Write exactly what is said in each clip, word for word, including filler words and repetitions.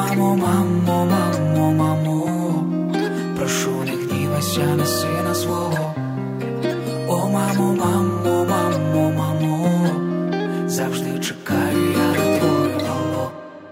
мамо, мамо, мамо, мамо, прошу, не гнівайся на сина свого. О, мамо, мамо, мамо, мамо, завжди чекаю я на твою алло.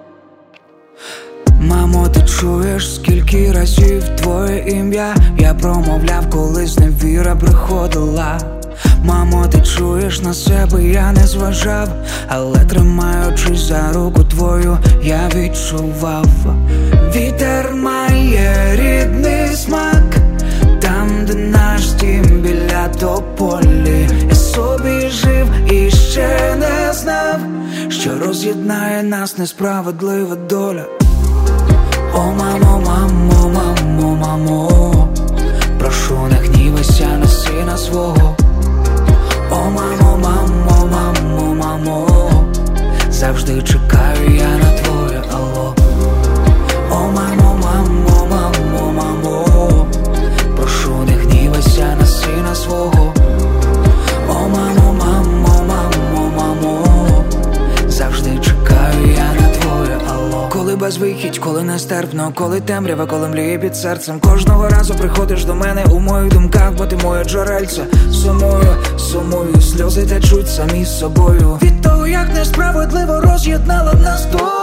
Мамо, ти чуєш, скільки разів твоє ім'я я промовляв, колись невіра приходила. Мамо, ти чуєш, на себе я не зважав, але тримаючись за руку твою, я відчував. Вітер має рідний смак, там, де наш дім біля тополі. Я собі жив і ще не знав, що роз'єднає нас несправедлива доля. О, мамо, мамо, мамо, мамо, прошу, не гнівайся на сина свого. О, мамо, мамо, мамо, мамо, завжди чекаю я на твоє алло. О, мамо, мамо, мамо, мамо, прошу, не гнівайся на сина свого. О, мамо, мамо, мамо, мамо, завжди чекаю я на твоє алло. Коли безвихідь, коли нестерпно, коли темрява, коли мліє під серцем, кожного разу приходиш до мене у моїх думках, бо ти моє джерельце. Сумую, сумую, сльози течуть самі з собою від того, як несправедливо роз'єднала нас доля.